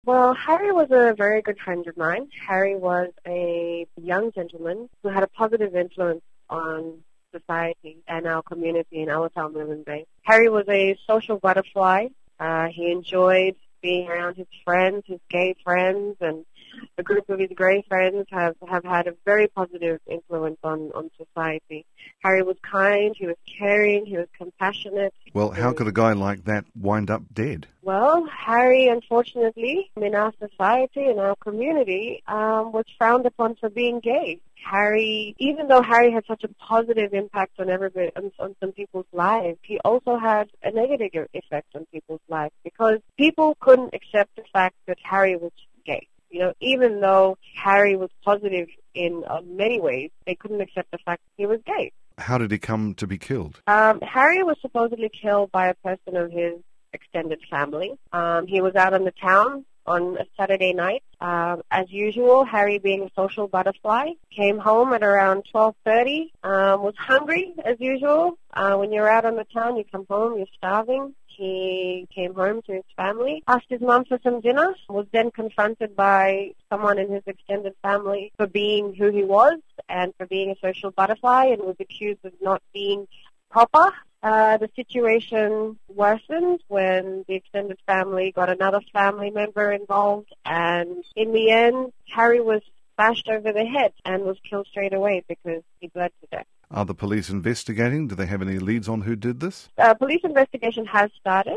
Well, Harry was a very good friend of mine. Harry was a young gentleman who had a positive influence on society and our community in our town, Milne Bay. Harry was a social butterfly. He enjoyed being around his friends, his gay friends, and a group of his gay friends have had a very positive influence on society. Harry was kind, he was caring, he was compassionate. Well, how could a guy like that wind up dead? Well, Harry, unfortunately, in our society, in our community, was frowned upon for being gay. Harry, even though Harry had such a positive impact on everybody, on some people's lives, he also had a negative effect on people's lives because people couldn't accept the fact that Harry was gay. You know, even though Harry was positive in many ways, they couldn't accept the fact that he was gay. How did he come to be killed? Harry was supposedly killed by a person of his extended family. He was out on the town on a Saturday night. As usual, Harry, being a social butterfly, came home at around 12:30, was hungry as usual. When you're out on the town, you come home, you're starving. He came home to his family, asked his mum for some dinner, was then confronted by someone in his extended family for being who he was and for being a social butterfly, and was accused of not being proper. The situation worsened when the extended family got another family member involved, and in the end, Harry was bashed over the head and was killed straight away because he bled to death. Are the police investigating? Do they have any leads on who did this? Police investigation has started.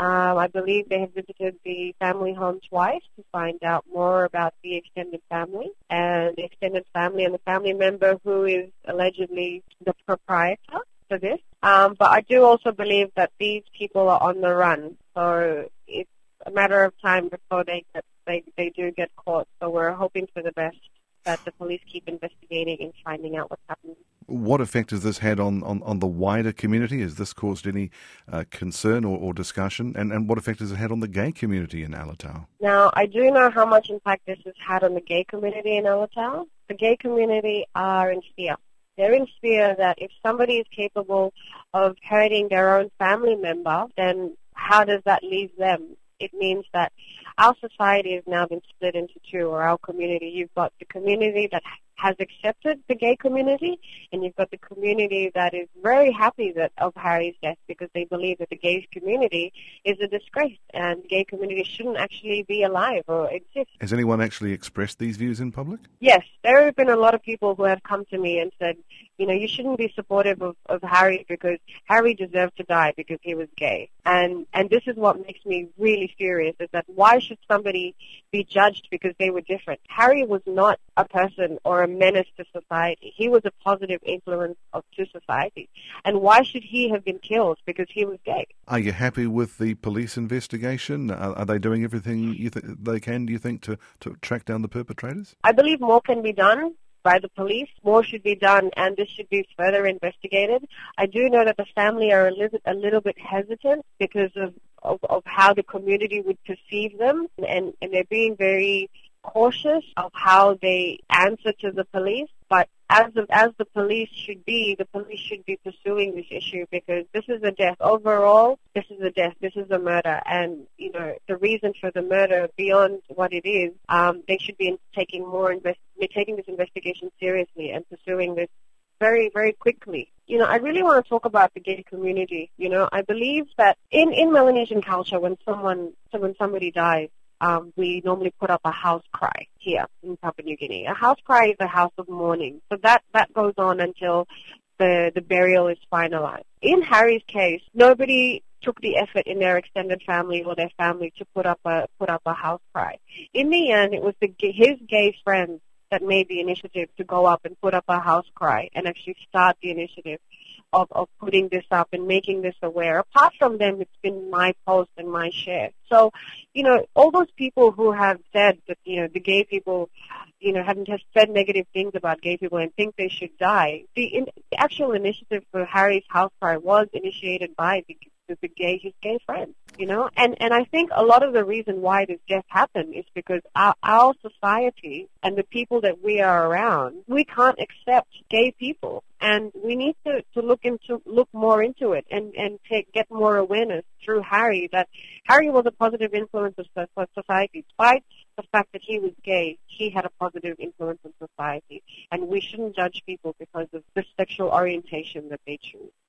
I believe they have visited the family home twice to find out more about the extended family and the extended family and the family member who is allegedly the proprietor for this. But I do also believe that these people are on the run, so it's a matter of time before they do get caught. So we're hoping for the best, that the police keep investigating and finding out what's happening. What effect has this had on the wider community? Has this caused any concern or discussion? And what effect has it had on the gay community in Alotau? Now, I do know how much impact this has had on the gay community in Alotau. The gay community are in fear. They're in fear that if somebody is capable of hurting their own family member, then how does that leave them? It means that our society has now been split into two, or our community. You've got the community that has accepted the gay community, and you've got the community that is very happy of Harry's death because they believe that the gay community is a disgrace and the gay community shouldn't actually be alive or exist. Has anyone actually expressed these views in public? Yes, there have been a lot of people who have come to me and said, you know, you shouldn't be supportive of Harry because Harry deserved to die because he was gay. And this is what makes me really furious, is that why should somebody be judged because they were different? Harry was not a person or a menace to society. He was a positive influence to society. And why should he have been killed because he was gay? Are you happy with the police investigation? Are they doing everything they can, do you think, to track down the perpetrators? I believe more can be done by the police. More should be done, and this should be further investigated. I do know that the family are a little bit hesitant because of how the community would perceive them, and they're being very cautious of how they answer to the police. But as the police should be pursuing this issue because this is a death. Overall, this is a death. This is a murder. And, you know, the reason for the murder, beyond what it is, they should be taking this investigation seriously and pursuing this very, very quickly. You know, I really want to talk about the gay community. You know, I believe that in Melanesian culture, when somebody dies, we normally put up a house cry here in Papua New Guinea. A house cry is a house of mourning. So that goes on until the burial is finalized. In Harry's case, nobody took the effort in their extended family or their family to put up a house cry. In the end, it was his gay friends that made the initiative to go up and put up a house cry and actually start the initiative of putting this up and making this aware. Apart from them, it's been my post and my share. So, you know, all those people who have said that, you know, the gay people, you know, have said negative things about gay people and think they should die, the actual initiative for Harry's house cry was initiated by with his gay friends, you know? And I think a lot of the reason why this death happened is because our society and the people that we are around, we can't accept gay people. And we need to look more into it and get more awareness through Harry, that Harry was a positive influence on society. Despite the fact that he was gay, he had a positive influence on society. And we shouldn't judge people because of the sexual orientation that they choose.